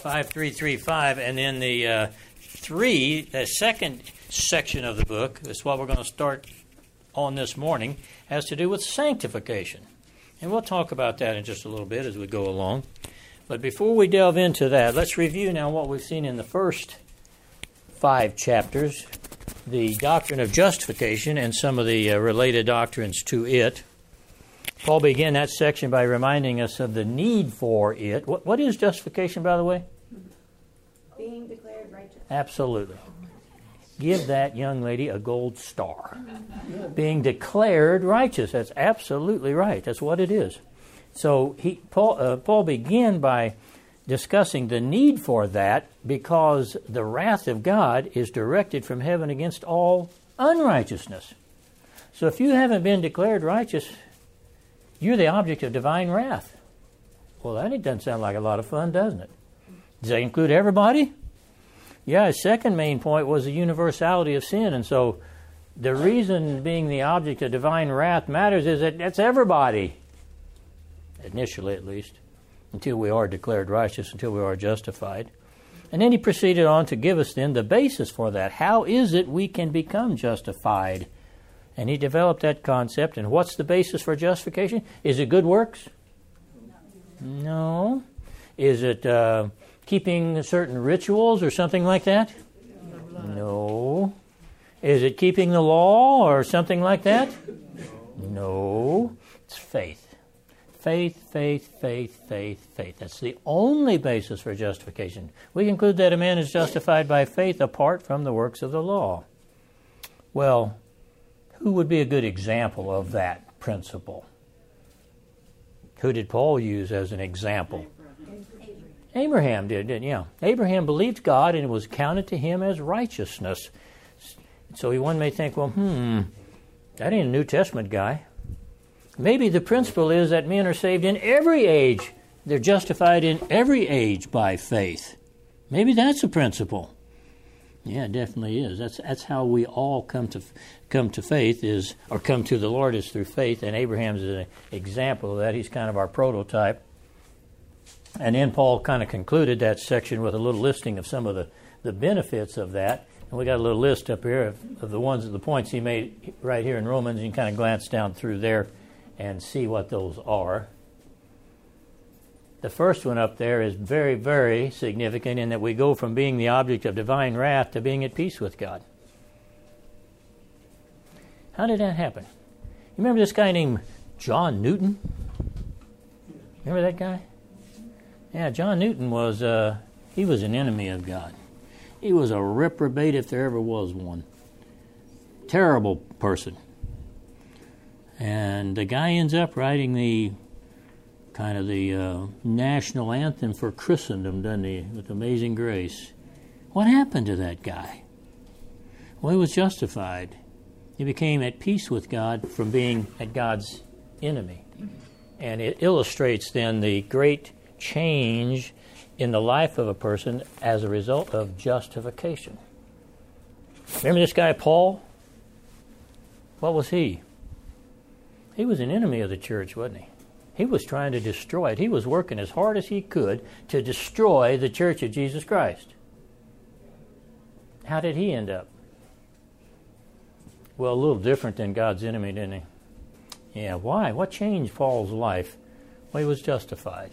5335, and then the second section of the book, that's what we're going to start on this morning, has to do with sanctification. And we'll talk about that in just a little bit as we go along. But before we delve into that, let's review now what we've seen in the first 5 chapters, the doctrine of justification and some of the related doctrines to it. Paul began that section by reminding us of the need for it. What is justification, by the way? Being declared righteous. Absolutely. Give that young lady a gold star. Being declared righteous. That's absolutely right. That's what it is. So Paul began by discussing the need for that because the wrath of God is directed from heaven against all unrighteousness. So if you haven't been declared righteous, you're the object of divine wrath. Well, that doesn't sound like a lot of fun, doesn't it? Does that include everybody? Yeah, his second main point was the universality of sin. And so the reason being the object of divine wrath matters is that that's everybody, initially at least, until we are declared righteous, until we are justified. And then he proceeded on to give us then the basis for that. How is it we can become justified? And he developed that concept. And what's the basis for justification? Is it good works? No. Is it keeping certain rituals or something like that? No. Is it keeping the law or something like that? No. It's faith. Faith, faith, faith, faith, faith. That's the only basis for justification. We conclude that a man is justified by faith apart from the works of the law. Well, who would be a good example of that principle? Who did Paul use as an example? Abraham did, didn't he? Yeah. Abraham believed God and it was counted to him as righteousness. So one may think, well, that ain't a New Testament guy. Maybe the principle is that men are saved in every age. They're justified in every age by faith. Maybe that's a principle. Yeah, it definitely is. That's how we all come to faith or come to the Lord is through faith. And Abraham's an example of that. He's kind of our prototype. And then Paul kind of concluded that section with a little listing of some of the benefits of that. And we got a little list up here of the points he made right here in Romans. You can kind of glance down through there and see what those are. The first one up there is very, very significant in that we go from being the object of divine wrath to being at peace with God. How did that happen? You remember this guy named John Newton? Remember that guy? Yeah, John Newton was he was an enemy of God. He was a reprobate if there ever was one. Terrible person. And the guy ends up writing the national anthem for Christendom, doesn't he, with Amazing Grace. What happened to that guy? Well, he was justified. He became at peace with God from being at God's enemy. And it illustrates then the great change in the life of a person as a result of justification. Remember this guy, Paul? What was he? He was an enemy of the church, wasn't he? He was trying to destroy it. He was working as hard as he could to destroy the church of Jesus Christ. How did he end up? Well, a little different than God's enemy, didn't he? Yeah, why? What changed Paul's life? Well, he was justified.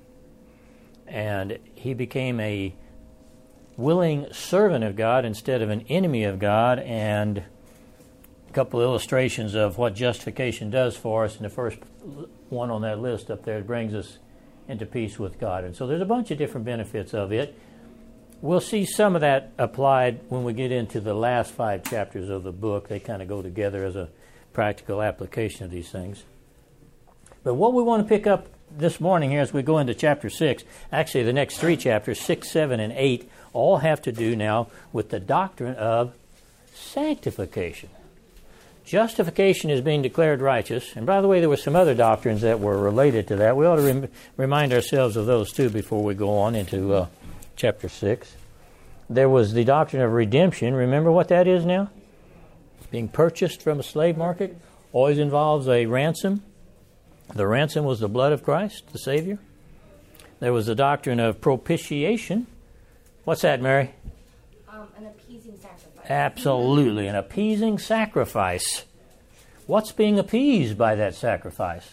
And he became a willing servant of God instead of an enemy of God. And a couple of illustrations of what justification does for us. And the first one on that list up there, it brings us into peace with God. And so there's a bunch of different benefits of it. We'll see some of that applied when we get into the last 5 chapters of the book. They kind of go together as a practical application of these things. But what we want to pick up this morning here as we go into chapter 6, actually the next 3 chapters, 6, 7, and 8, all have to do now with the doctrine of sanctification. Justification is being declared righteous. And by the way, there were some other doctrines that were related to that. We ought to remind ourselves of those too before we go on into chapter 6. There was the doctrine of redemption. Remember what that is now? Being purchased from a slave market always involves a ransom. The ransom was the blood of Christ, the Savior. There was the doctrine of propitiation. What's that, Mary? An appeasing sacrifice. Absolutely, an appeasing sacrifice. What's being appeased by that sacrifice?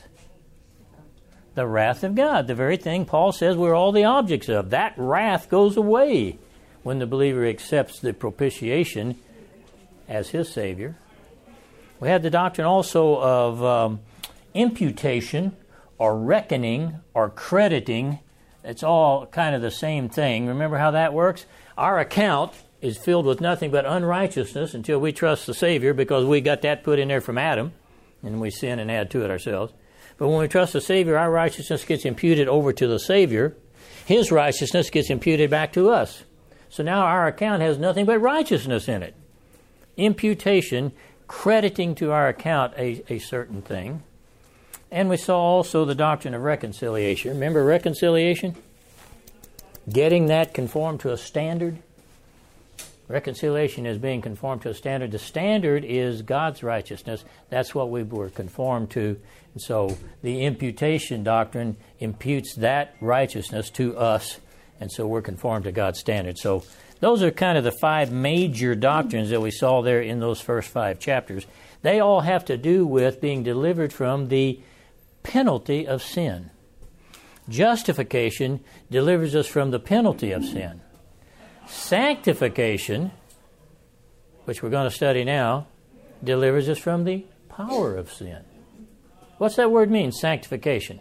The wrath of God, the very thing Paul says we're all the objects of. That wrath goes away when the believer accepts the propitiation as his Savior. We had the doctrine also of imputation or reckoning or crediting. It's all kind of the same thing. Remember how that works? Our account is filled with nothing but unrighteousness until we trust the Savior, because we got that put in there from Adam, and we sin and add to it ourselves. But when we trust the Savior, our righteousness gets imputed over to the Savior. His righteousness gets imputed back to us. So now our account has nothing but righteousness in it. Imputation, crediting to our account a certain thing. And we saw also the doctrine of reconciliation. Remember reconciliation? Getting that conformed to a standard. Reconciliation is being conformed to a standard. The standard is God's righteousness. That's what we were conformed to. And so the imputation doctrine imputes that righteousness to us. And so we're conformed to God's standard. So those are kind of the 5 major doctrines that we saw there in those first 5 chapters. They all have to do with being delivered from the penalty of sin. Justification delivers us from the penalty of sin. Sanctification, which we're going to study now, delivers us from the power of sin. What's that word mean, sanctification?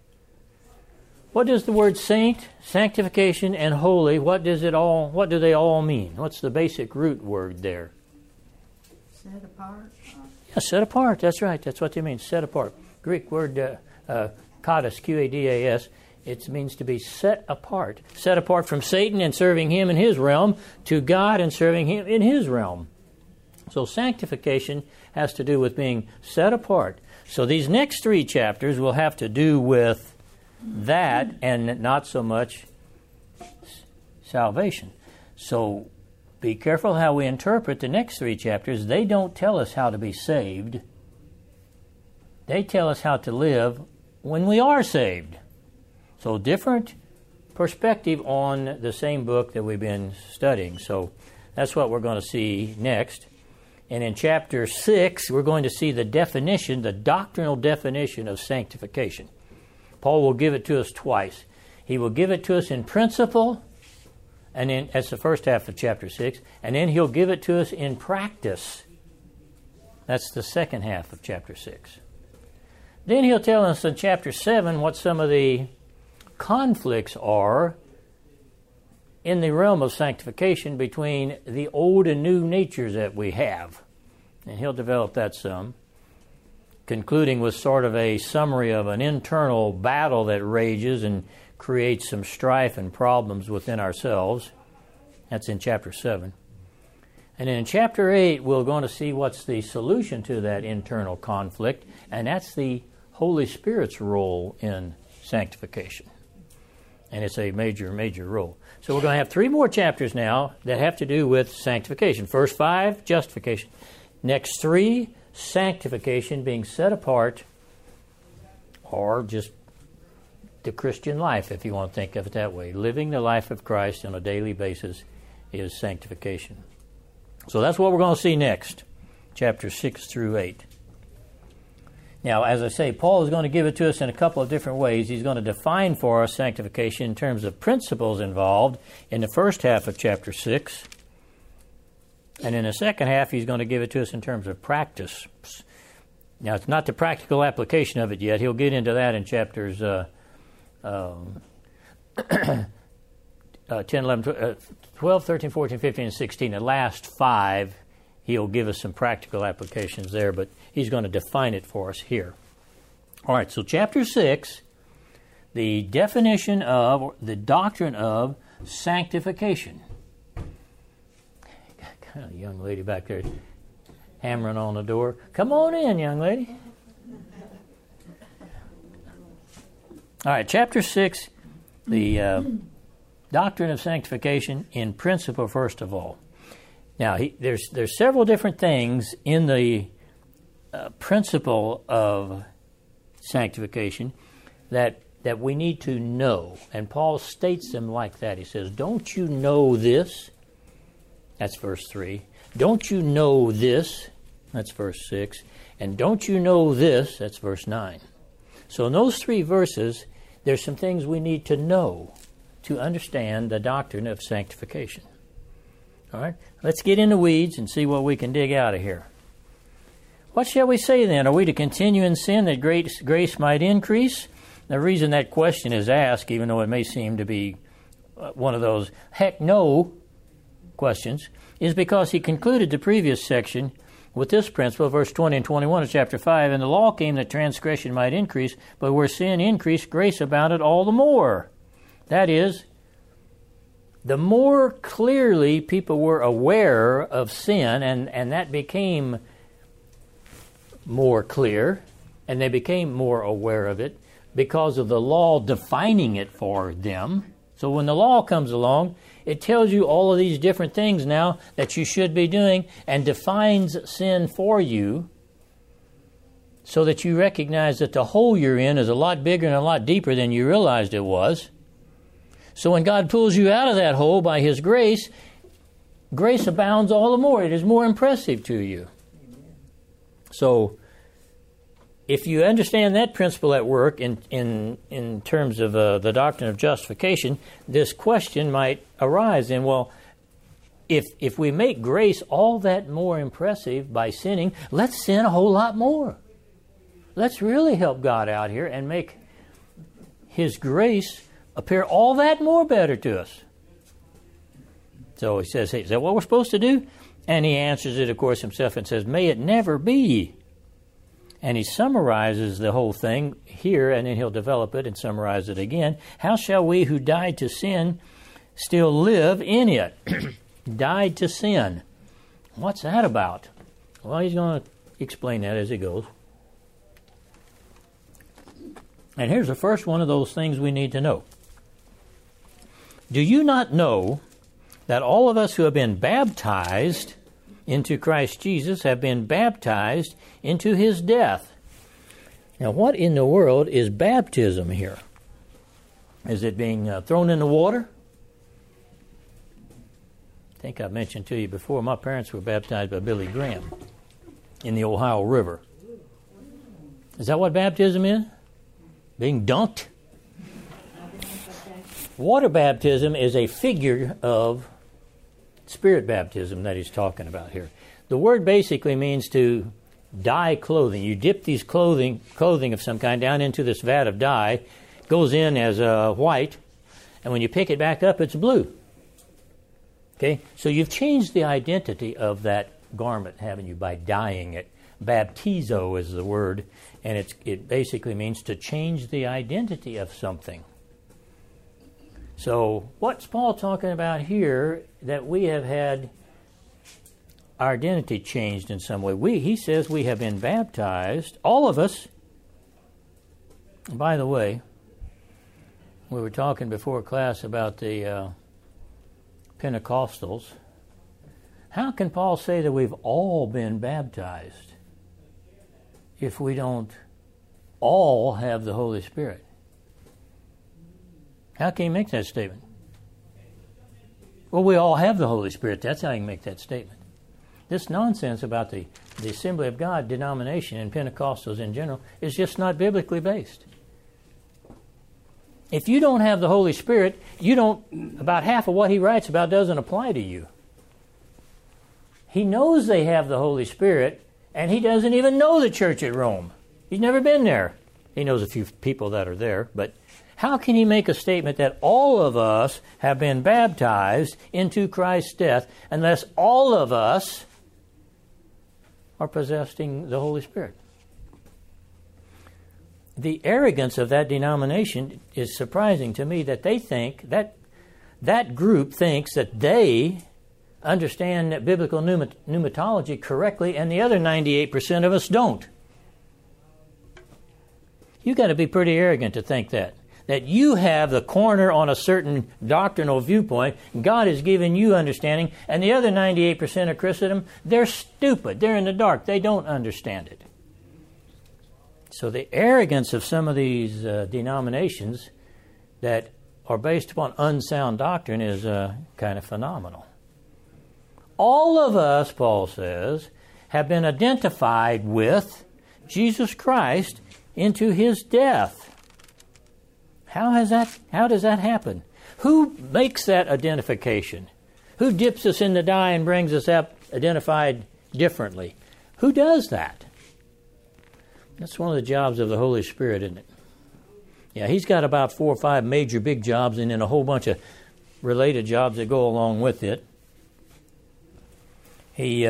What does the word saint, sanctification, and holy, what do they all mean? What's the basic root word there? Set apart. Yeah, set apart, that's right. That's what they mean, set apart. Greek word kados, Q-A-D-A-S. It means to be set apart from Satan and serving him in his realm, to God and serving him in his realm. So sanctification has to do with being set apart. So these next 3 chapters will have to do with that and not so much salvation. So be careful how we interpret the next 3 chapters. They don't tell us how to be saved. They tell us how to live when we are saved. So different perspective on the same book that we've been studying. So that's what we're going to see next. And in chapter 6, we're going to see the definition, the doctrinal definition of sanctification. Paul will give it to us twice. He will give it to us in principle, and that's the first half of chapter 6, and then he'll give it to us in practice. That's the second half of chapter 6. Then he'll tell us in chapter 7 what some of the conflicts are in the realm of sanctification between the old and new natures that we have. And he'll develop that some, concluding with sort of a summary of an internal battle that rages and creates some strife and problems within ourselves. That's in chapter 7. And then in chapter 8, we're going to see what's the solution to that internal conflict, and that's the Holy Spirit's role in sanctification. And it's a major, major role. So we're going to have 3 more chapters now that have to do with sanctification. First 5, justification. Next 3, sanctification, being set apart, or just the Christian life, if you want to think of it that way. Living the life of Christ on a daily basis is sanctification. So that's what we're going to see next, chapters 6 through 8. Now, as I say, Paul is going to give it to us in a couple of different ways. He's going to define for us sanctification in terms of principles involved in the first half of chapter 6. And in the second half, he's going to give it to us in terms of practice. Now, it's not the practical application of it yet. He'll get into that in chapters 10, 11, 12, 13, 14, 15, and 16. The last 5, he'll give us some practical applications there, but he's going to define it for us here. All right, so chapter 6, the definition of, or the doctrine of sanctification. Got a young lady back there hammering on the door. Come on in, young lady. All right, chapter 6, the doctrine of sanctification in principle, first of all. Now, there's several different things in the principle of sanctification that that we need to know. And Paul states them like that. He says, don't you know this? That's verse 3. Don't you know this? That's verse 6. And don't you know this? That's verse 9. So in those 3 verses, there's some things we need to know to understand the doctrine of sanctification. All right? Let's get in the weeds and see what we can dig out of here. What shall we say then? Are we to continue in sin that grace might increase? The reason that question is asked, even though it may seem to be one of those heck no questions, is because he concluded the previous section with this principle, verse 20 and 21 of chapter 5, and the law came that transgression might increase, but where sin increased, grace abounded all the more. That is, the more clearly people were aware of sin, and that became more clear, and they became more aware of it because of the law defining it for them. So when the law comes along, it tells you all of these different things now that you should be doing and defines sin for you so that you recognize that the hole you're in is a lot bigger and a lot deeper than you realized it was. So when God pulls you out of that hole by His grace, grace abounds all the more. It is more impressive to you. So if you understand that principle at work in terms of the doctrine of justification, this question might arise. And well, if we make grace all that more impressive by sinning, let's sin a whole lot more. Let's really help God out here and make His grace appear all that more better to us. So he says, hey, is that what we're supposed to do? And he answers it, of course, himself and says, may it never be. And he summarizes the whole thing here, and then he'll develop it and summarize it again. How shall we who died to sin still live in it? Died to sin. What's that about? Well, he's going to explain that as he goes. And here's the first one of those things we need to know. Do you not know that all of us who have been baptized into Christ Jesus have been baptized into His death? Now, what in the world is baptism here? Is it being thrown in the water? I think I've mentioned to you before, my parents were baptized by Billy Graham in the Ohio River. Is that what baptism is? Being dunked? Water baptism is a figure of spirit baptism that he's talking about here. The word basically means to dye clothing. You dip these clothing of some kind down into this vat of dye, goes in as white, and when you pick it back up, it's blue. Okay? So you've changed the identity of that garment, haven't you, by dyeing it. Baptizo is the word, and it basically means to change the identity of something. So what's Paul talking about here? That we have had our identity changed in some way. He says we have been baptized, all of us. By the way, we were talking before class about the Pentecostals. How can Paul say that we've all been baptized if we don't all have the Holy Spirit? How can he make that statement? Well, we all have the Holy Spirit. That's how you can make that statement. This nonsense about the Assembly of God denomination and Pentecostals in general is just not biblically based. If you don't have the Holy Spirit, about half of what he writes about doesn't apply to you. He knows they have the Holy Spirit, and he doesn't even know the church at Rome. He's never been there. He knows a few people that are there, but how can he make a statement that all of us have been baptized into Christ's death unless all of us are possessing the Holy Spirit? The arrogance of that denomination is surprising to me, that they think that group thinks that they understand biblical pneumatology correctly, and the other 98% of us don't. You've got to be pretty arrogant to think that you have the corner on a certain doctrinal viewpoint. God has given you understanding, and the other 98% of Christendom, they're stupid. They're in the dark. They don't understand it. So the arrogance of some of these denominations that are based upon unsound doctrine is kind of phenomenal. All of us, Paul says, have been identified with Jesus Christ into his death. How does that happen? Who makes that identification? Who dips us in the dye and brings us up identified differently? Who does that? That's one of the jobs of the Holy Spirit, isn't it? Yeah, he's got about 4 or 5 major big jobs and then a whole bunch of related jobs that go along with it. He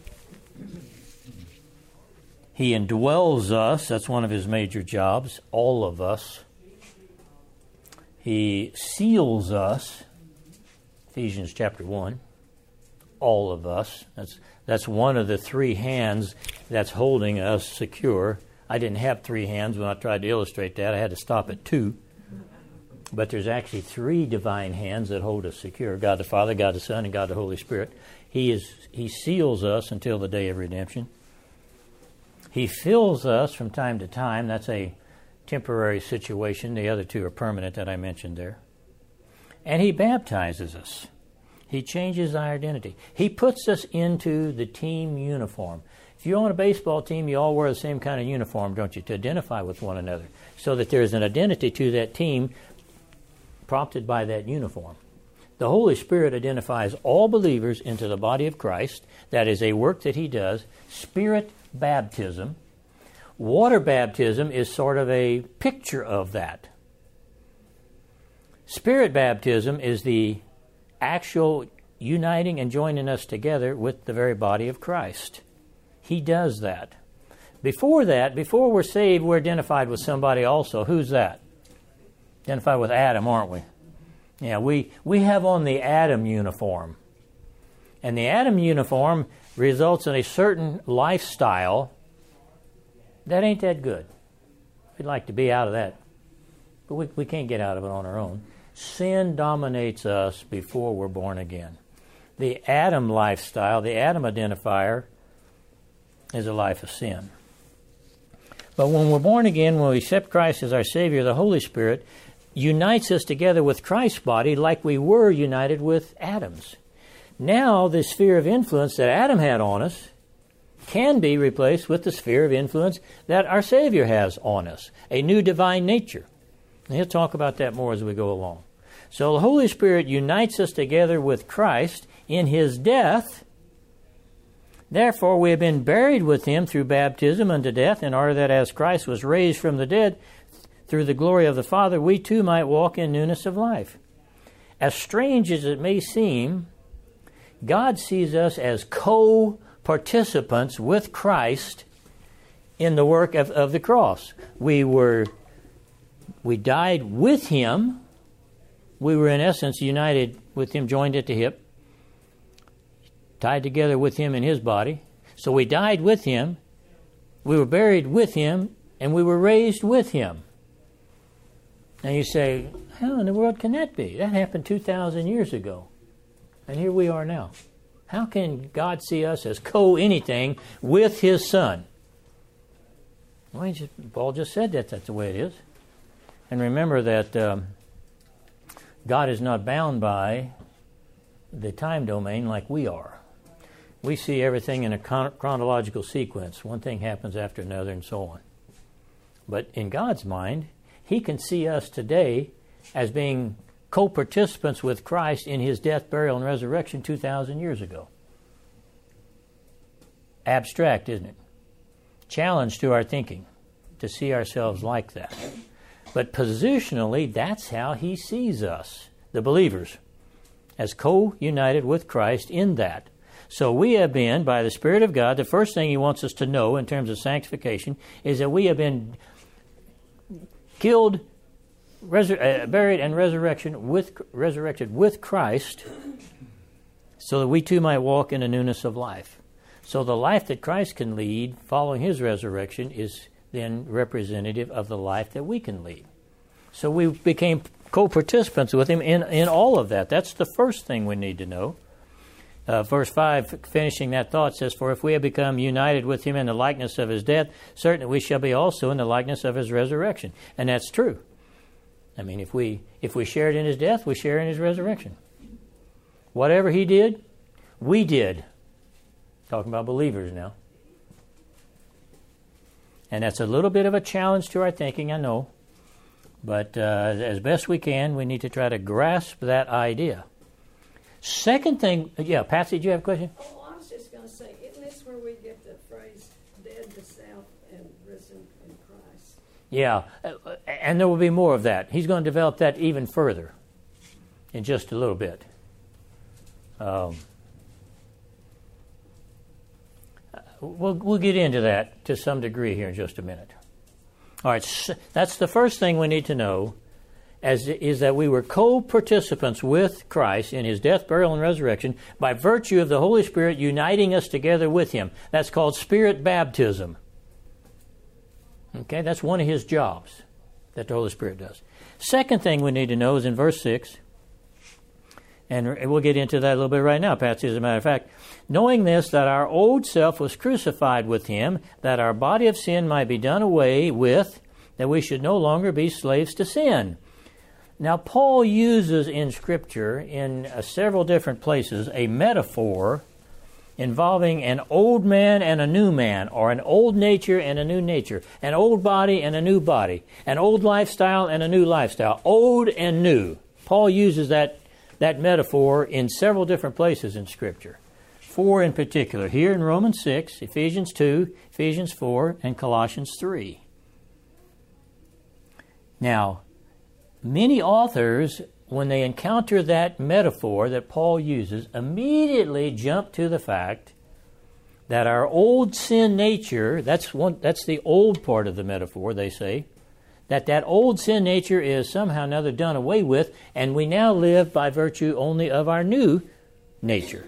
indwells us. That's one of his major jobs, all of us. He seals us, Ephesians chapter 1, all of us. That's one of the 3 hands that's holding us secure. I didn't have 3 hands when I tried to illustrate that. I had to stop at 2. But there's actually 3 divine hands that hold us secure. God the Father, God the Son, and God the Holy Spirit. He seals us until the day of redemption. He fills us from time to time. That's a temporary situation. The other 2 are permanent that I mentioned there. And he baptizes us. He changes our identity. He puts us into the team uniform. If you're on a baseball team, you all wear the same kind of uniform, don't you, to identify with one another, so that there's an identity to that team prompted by that uniform. The Holy Spirit identifies all believers into the body of Christ. That is a work that he does. Spirit baptism. Water baptism is sort of a picture of that. Spirit baptism is the actual uniting and joining us together with the very body of Christ. He does that. Before we're saved, we're identified with somebody also. Who's that? Identified with Adam, aren't we? Yeah, we have on the Adam uniform. And the Adam uniform results in a certain lifestyle that ain't that good. We'd like to be out of that. But we can't get out of it on our own. Sin dominates us before we're born again. The Adam lifestyle, the Adam identifier, is a life of sin. But when we're born again, when we accept Christ as our Savior, the Holy Spirit unites us together with Christ's body like we were united with Adam's. Now the sphere of influence that Adam had on us can be replaced with the sphere of influence that our Savior has on us, a new divine nature. And he'll talk about that more as we go along. So the Holy Spirit unites us together with Christ in his death. Therefore, we have been buried with him through baptism unto death, in order that as Christ was raised from the dead through the glory of the Father, we too might walk in newness of life. As strange as it may seem, God sees us as co-participants with Christ in the work of the cross. We died with him. We were in essence united with him, joined at the hip, tied together with him in his body. So we died with him, we were buried with him, and we were raised with him. Now you say, how in the world can that be? That happened 2,000 years ago. And here we are now. How can God see us as co-anything with his Son? Well, Paul just said that that's the way it is. And remember that God is not bound by the time domain like we are. We see everything in a chronological sequence. One thing happens after another and so on. But in God's mind, he can see us today as being co-participants with Christ in his death, burial, and resurrection 2,000 years ago. Abstract, isn't it? Challenge to our thinking to see ourselves like that. But positionally, that's how he sees us, the believers, as co-united with Christ in that. So we have been, by the Spirit of God, the first thing he wants us to know in terms of sanctification is that we have been killed, buried, and resurrected with Christ, so that we too might walk in a newness of life. So the life that Christ can lead following his resurrection is then representative of the life that we can lead. So we became co-participants with him in all of that. That's the first thing we need to know. verse 5, finishing that thought, says, "For if we have become united with him in the likeness of his death, certainly we shall be also in the likeness of his resurrection." And that's true. I mean, if we shared in his death, we share in his resurrection. Whatever he did, we did. Talking about believers now. And that's a little bit of a challenge to our thinking, I know. But as best we can, we need to try to grasp that idea. Second thing, yeah, Patsy, do you have a question? Oh, I was just going to say, isn't this where we get the phrase, dead to self and risen in Christ? Yeah, and there will be more of that. He's going to develop that even further in just a little bit. We'll get into that to some degree here in just a minute. All right, so that's the first thing we need to know, is that we were co-participants with Christ in his death, burial, and resurrection by virtue of the Holy Spirit uniting us together with him. That's called Spirit baptism. Okay, that's one of his jobs that the Holy Spirit does. Second thing we need to know is in verse 6, and we'll get into that a little bit right now, Patsy, as a matter of fact. "Knowing this, that our old self was crucified with him, that our body of sin might be done away with, that we should no longer be slaves to sin." Now, Paul uses in Scripture, in several different places, a metaphor involving an old man and a new man, or an old nature and a new nature, an old body and a new body, an old lifestyle and a new lifestyle, old and new. Paul uses that metaphor in several different places in Scripture. 4 in particular, here in Romans 6, Ephesians 2, Ephesians 4, and Colossians 3. Now, many authors, when they encounter that metaphor that Paul uses, immediately jump to the fact that our old sin nature, that's the old part of the metaphor, they say, that old sin nature is somehow or another done away with, and we now live by virtue only of our new nature.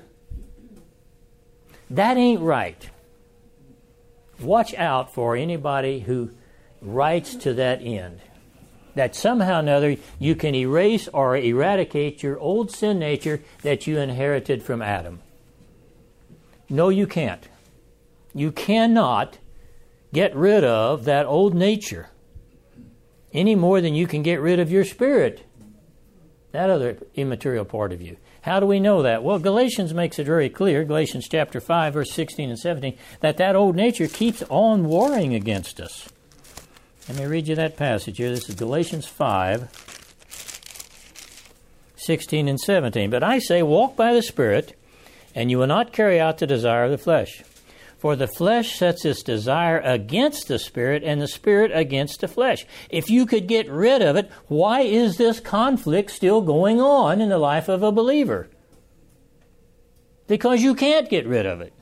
That ain't right. Watch out for anybody who writes to that end, that somehow or another you can erase or eradicate your old sin nature that you inherited from Adam. No, you can't. You cannot get rid of that old nature any more than you can get rid of your spirit, that other immaterial part of you. How do we know that? Well, Galatians makes it very clear, Galatians chapter 5, verse 16 and 17, that old nature keeps on warring against us. Let me read you that passage here. This is Galatians 5, 16 and 17. "But I say, walk by the Spirit, and you will not carry out the desire of the flesh. For the flesh sets its desire against the Spirit, and the Spirit against the flesh." If you could get rid of it, why is this conflict still going on in the life of a believer? Because you can't get rid of it.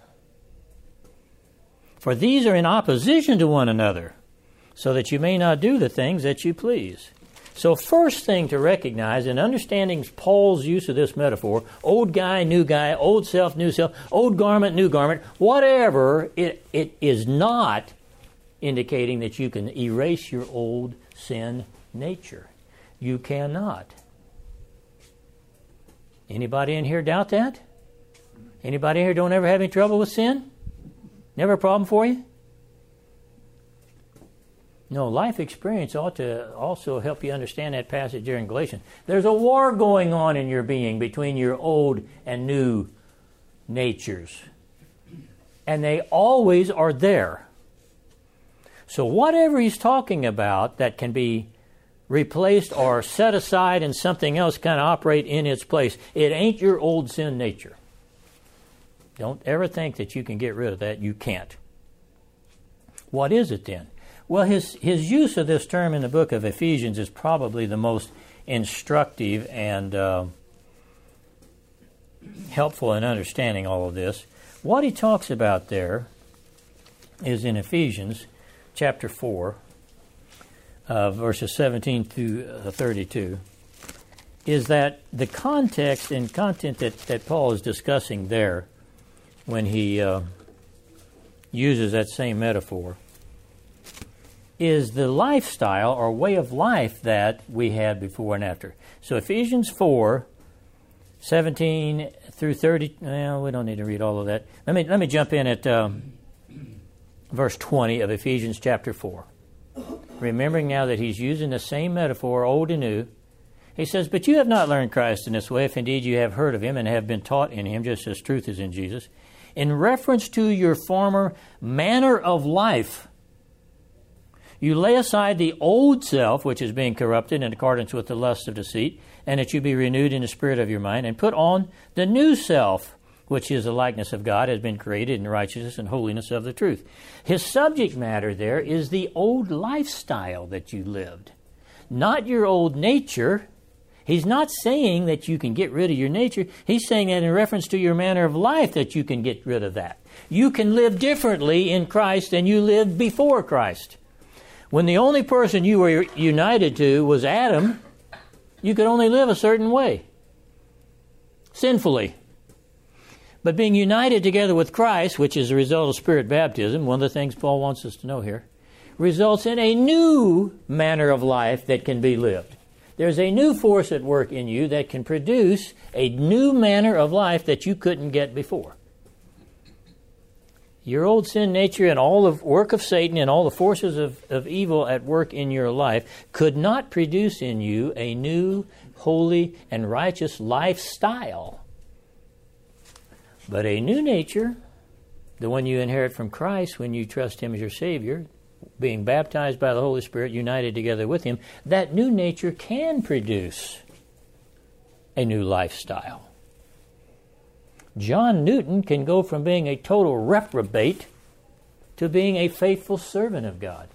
"For these are in opposition to one another, so that you may not do the things that you please." So first thing to recognize in understanding Paul's use of this metaphor, old guy, old self, new self, old garment, new garment, whatever, it is not indicating that you can erase your old sin nature. You cannot. Anybody in here doubt that? Anybody in here don't ever have any trouble with sin? Never a problem for you? No, life experience ought to also help you understand that passage here in Galatians. There's a war going on in your being between your old and new natures. And they always are there. So whatever he's talking about that can be replaced or set aside and something else kind of operate in its place, it ain't your old sin nature. Don't ever think that you can get rid of that. You can't. What is it then? Well, his use of this term in the book of Ephesians is probably the most instructive and helpful in understanding all of this. What he talks about there is in Ephesians chapter 4, verses 17 through 32, is that the context and content that Paul is discussing there when he uses that same metaphor is the lifestyle or way of life that we had before and after. So Ephesians 4, 17 through 30. Well, we don't need to read all of that. Let me jump in at verse 20 of Ephesians chapter 4. Remembering now that he's using the same metaphor, old and new. He says, "But you have not learned Christ in this way, if indeed you have heard of him and have been taught in him, just as truth is in Jesus. In reference to your former manner of life, you lay aside the old self, which is being corrupted in accordance with the lust of deceit, and that you be renewed in the spirit of your mind, and put on the new self, which is the likeness of God, has been created in righteousness and holiness of the truth." His subject matter there is the old lifestyle that you lived, not your old nature. He's not saying that you can get rid of your nature. He's saying that in reference to your manner of life that you can get rid of that. You can live differently in Christ than you lived before Christ. When the only person you were united to was Adam, you could only live a certain way, sinfully. But being united together with Christ, which is a result of Spirit baptism, one of the things Paul wants us to know here, results in a new manner of life that can be lived. There's a new force at work in you that can produce a new manner of life that you couldn't get before. Your old sin nature and all the work of Satan and all the forces of evil at work in your life could not produce in you a new, holy, and righteous lifestyle. But a new nature, the one you inherit from Christ when you trust him as your Savior, being baptized by the Holy Spirit, united together with him, that new nature can produce a new lifestyle. John Newton can go from being a total reprobate to being a faithful servant of God.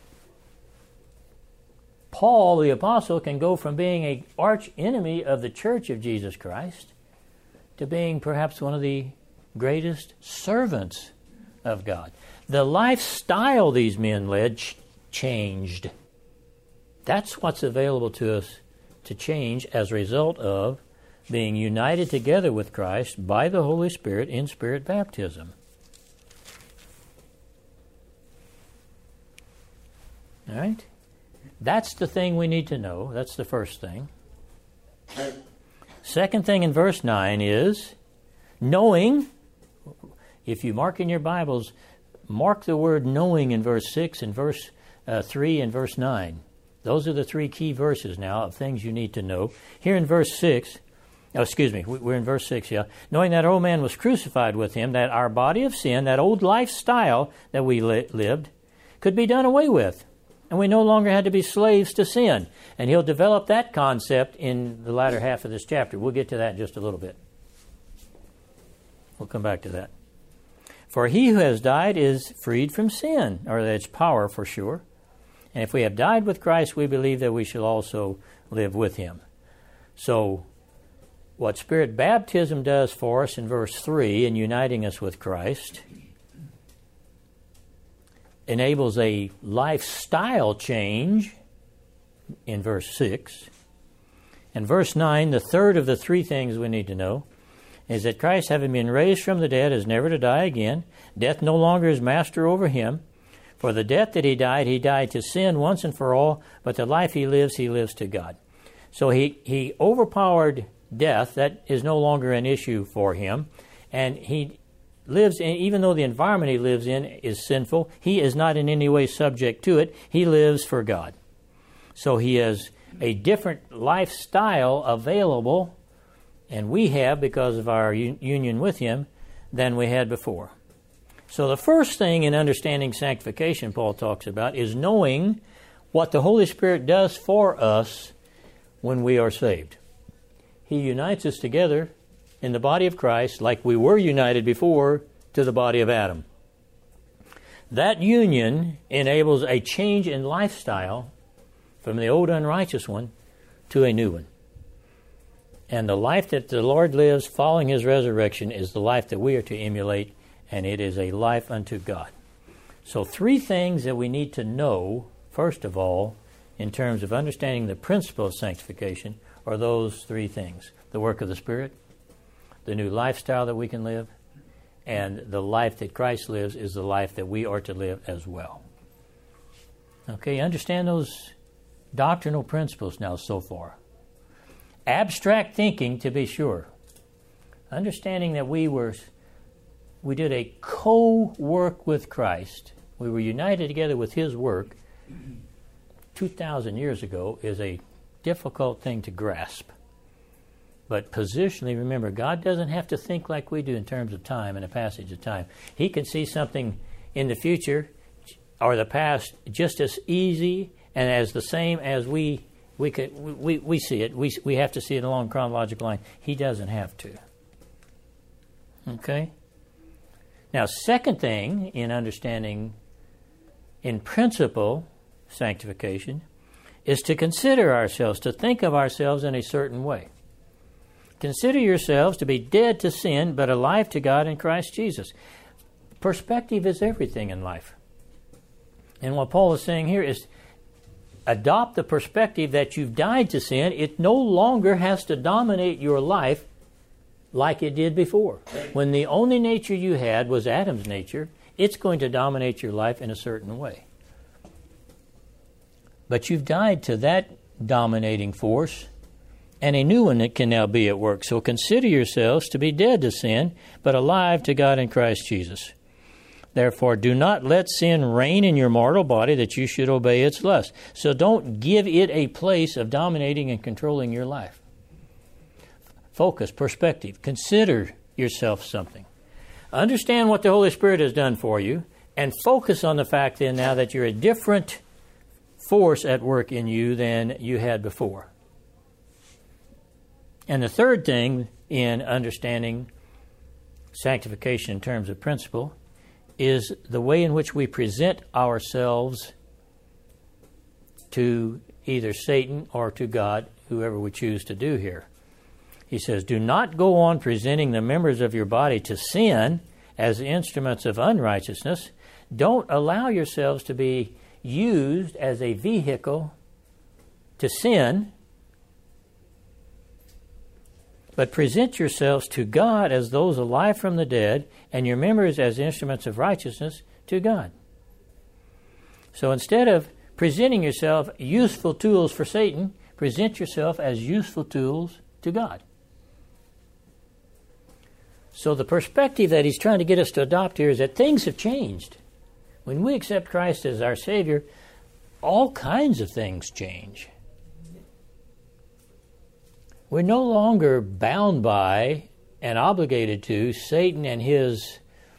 Paul the Apostle can go from being an arch enemy of the Church of Jesus Christ to being perhaps one of the greatest servants of God. The lifestyle these men led changed. That's what's available to us to change as a result of being united together with Christ by the Holy Spirit in Spirit baptism. All right? That's the thing we need to know. That's the first thing. Second thing in verse 9 is knowing. If you mark in your Bibles, mark the word knowing in verse 6 and verse 3 and verse 9. Those are the three key verses now of things you need to know. Here in verse 6, we're in verse 6, yeah. Knowing that old man was crucified with him, that our body of sin, that old lifestyle that we lived, could be done away with. And we no longer had to be slaves to sin. And he'll develop that concept in the latter half of this chapter. We'll get to that in just a little bit. We'll come back to that. For he who has died is freed from sin, or its power for sure. And if we have died with Christ, we believe that we shall also live with him. So, what Spirit baptism does for us in verse 3, in uniting us with Christ, enables a lifestyle change in verse 6. In verse 9, the third of the three things we need to know is that Christ, having been raised from the dead, is never to die again. Death no longer is master over him. For the death that he died to sin once and for all, but the life he lives to God. So he overpowered death. That is no longer an issue for him. And he lives in, even though the environment he lives in is sinful, he is not in any way subject to it. He lives for God. So he has a different lifestyle available, and we have, because of our union with him, than we had before. So the first thing in understanding sanctification, Paul talks about, is knowing what the Holy Spirit does for us when we are saved. He unites us together in the body of Christ like we were united before to the body of Adam. That union enables a change in lifestyle from the old unrighteous one to a new one. And the life that the Lord lives following his resurrection is the life that we are to emulate, and it is a life unto God. So three things that we need to know, first of all, in terms of understanding the principle of sanctification, are those three things. The work of the Spirit, the new lifestyle that we can live, and the life that Christ lives is the life that we are to live as well. Okay, understand those doctrinal principles now so far. Abstract thinking, to be sure. understanding that we did a co-work with Christ, we were united together with His work 2,000 years ago, is a difficult thing to grasp. But positionally, remember, God doesn't have to think like we do in terms of time and a passage of time. He can see something in the future or the past just as easy and as the same as we see it. We have to see it along chronological line. He doesn't have to. Okay? Now, second thing in understanding, in principle, sanctification, is to consider ourselves, to think of ourselves in a certain way. Consider yourselves to be dead to sin, but alive to God in Christ Jesus. Perspective is everything in life. And what Paul is saying here is, adopt the perspective that you've died to sin. It no longer has to dominate your life like it did before. When the only nature you had was Adam's nature, it's going to dominate your life in a certain way. But you've died to that dominating force, and a new one that can now be at work. So consider yourselves to be dead to sin, but alive to God in Christ Jesus. Therefore, do not let sin reign in your mortal body that you should obey its lust. So don't give it a place of dominating and controlling your life. Focus, perspective. Consider yourself something. Understand what the Holy Spirit has done for you, and focus on the fact then now that you're a different force at work in you than you had before. And the third thing in understanding sanctification in terms of principle is the way in which we present ourselves to either Satan or to God, whoever we choose to do here. He says, do not go on presenting the members of your body to sin as instruments of unrighteousness. Don't allow yourselves to be used as a vehicle to sin, but present yourselves to God as those alive from the dead, and your members as instruments of righteousness to God. So instead of presenting yourself useful tools for Satan, present yourself as useful tools to God. So the perspective that he's trying to get us to adopt here is that things have changed. When we accept Christ as our Savior, all kinds of things change. We're no longer bound by and obligated to Satan and his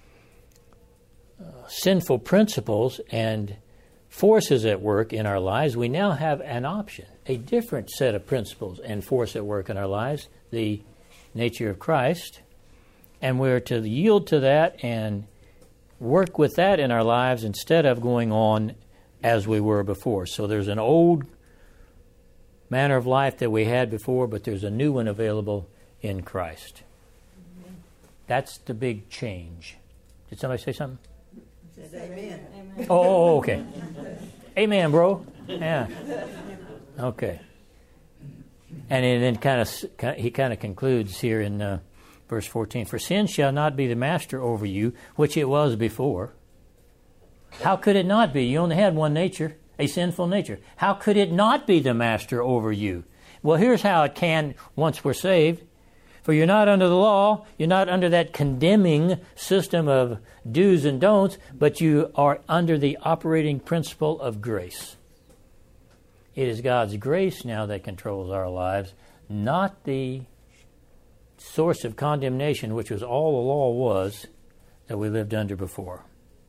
sinful principles and forces at work in our lives. We now have an option, a different set of principles and force at work in our lives, the nature of Christ, and we're to yield to that and work with that in our lives instead of going on as we were before. So there's an old manner of life that we had before, but there's a new one available in Christ. That's the big change. Did somebody say something? Amen. Oh, okay. Amen, bro. Yeah. Okay. And then he kind of concludes here in verse 14. For sin shall not be the master over you, which it was before. How could it not be? You only had one nature, a sinful nature. How could it not be the master over you? Well, here's how it can once we're saved. For you're not under the law, you're not under that condemning system of do's and don'ts, but you are under the operating principle of grace. It is God's grace now that controls our lives, not the source of condemnation, which was all the law was that we lived under before.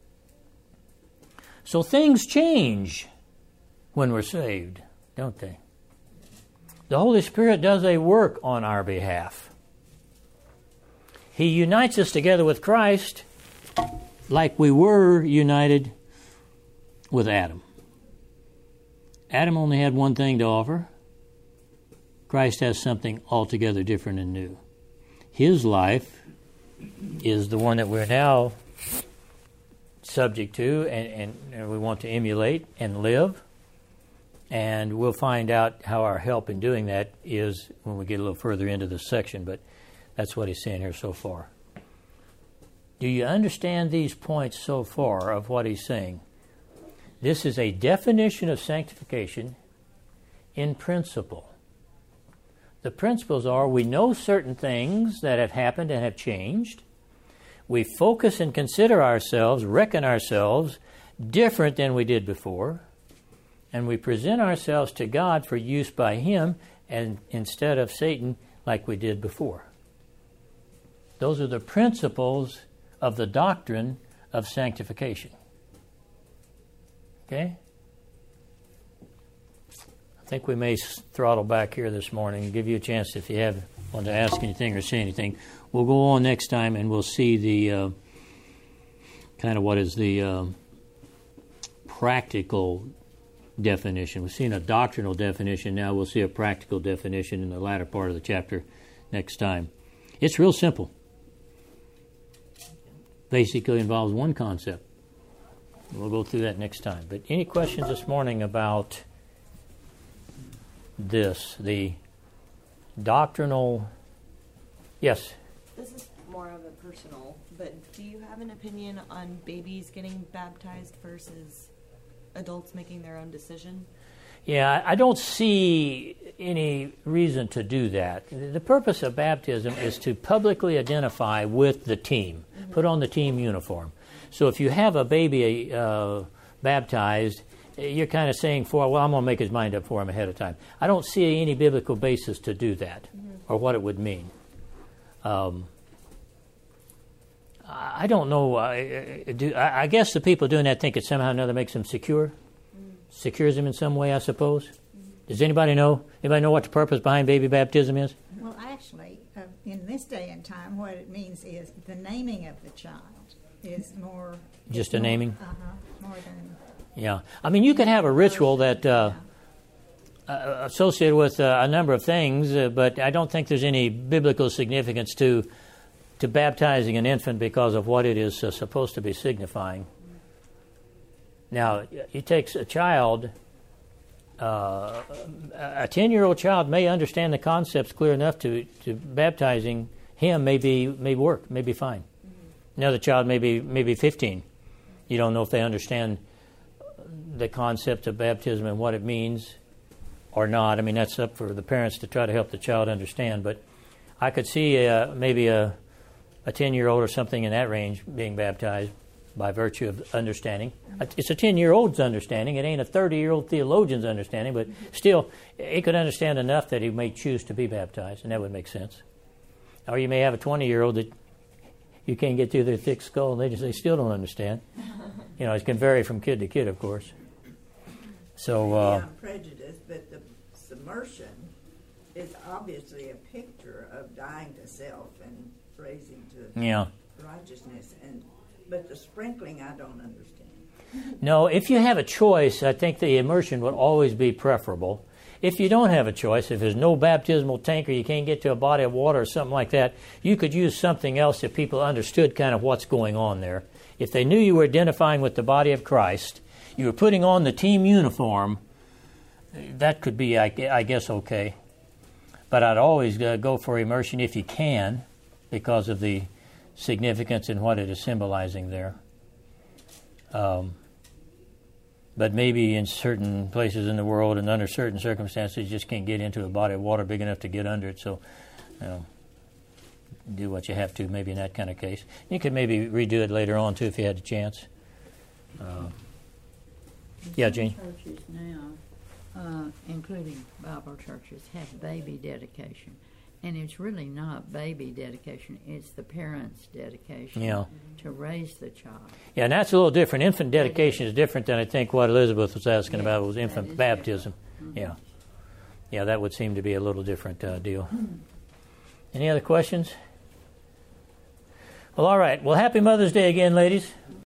So things change when we're saved, don't they? The Holy Spirit does a work on our behalf. He unites us together with Christ like we were united with Adam. Adam only had one thing to offer. Christ has something altogether different and new. His life is the one that we're now subject to and we want to emulate and live. And we'll find out how our help in doing that is when we get a little further into this section, but that's what he's saying here so far. Do you understand these points so far of what he's saying? This is a definition of sanctification in principle. The principles are we know certain things that have happened and have changed. We focus and consider ourselves, reckon ourselves different than we did before. And we present ourselves to God for use by Him and instead of Satan like we did before. Those are the principles of the doctrine of sanctification. Okay? I think we may throttle back here this morning and give you a chance if you want to ask anything or say anything. We'll go on next time and we'll see the kind of what is the practical definition. We've seen a doctrinal definition. Now we'll see a practical definition in the latter part of the chapter next time. It's real simple. Basically involves one concept. We'll go through that next time. But any questions this morning about this, the doctrinal? Yes? This is more of a personal, but do you have an opinion on babies getting baptized versus adults making their own decision? Yeah, I don't see any reason to do that. The purpose of baptism is to publicly identify with the team, put on the team uniform. So if you have a baby baptized, you're kind of saying, well, I'm going to make his mind up for him ahead of time. I don't see any biblical basis to do that or what it would mean. I don't know. I guess the people doing that think it somehow or another makes them secure. Secures them in some way, I suppose. Does anybody know? Anybody know what the purpose behind baby baptism is? Well, actually, in this day and time, what it means is the naming of the child is more... Just a naming? More than... Yeah. I mean, you could have a ritual that associated with a number of things, but I don't think there's any biblical significance to baptizing an infant because of what it is supposed to be signifying. Now, it takes a child, a 10-year-old child may understand the concepts clear enough to baptizing him may work, may be fine. Another child may be 15. You don't know if they understand the concept of baptism and what it means or not. I mean, that's up for the parents to try to help the child understand. But I could see maybe a 10-year-old or something in that range being baptized by virtue of understanding. It's a 10-year-old's understanding. It ain't a 30-year-old theologian's understanding, but still, he could understand enough that he may choose to be baptized, and that would make sense. Or you may have a 20-year-old that you can't get through their thick skull, and they still don't understand. You know, it can vary from kid to kid, of course. So, I'm prejudiced, but the submersion is obviously a picture of dying to self and raising to righteousness. But the sprinkling, I don't understand. No, if you have a choice, I think the immersion would always be preferable. If you don't have a choice, if there's no baptismal tank or you can't get to a body of water or something like that, you could use something else if people understood kind of what's going on there. If they knew you were identifying with the body of Christ, you were putting on the team uniform, that could be, I guess, okay. But I'd always go for immersion if you can, because of the significance in what it is symbolizing there. But maybe in certain places in the world and under certain circumstances, you just can't get into a body of water big enough to get under it. So, do what you have to, maybe in that kind of case. You could maybe redo it later on, too, if you had the chance. Yeah, Gene? Churches now, including Bible churches, have baby dedication. And it's really not baby dedication, it's the parents' dedication to raise the child. Yeah, and that's a little different. Infant dedication is different than I think what Elizabeth was asking about was infant baptism. Mm-hmm. Yeah, that would seem to be a little different deal. Any other questions? Well, all right. Well, happy Mother's Day again, ladies.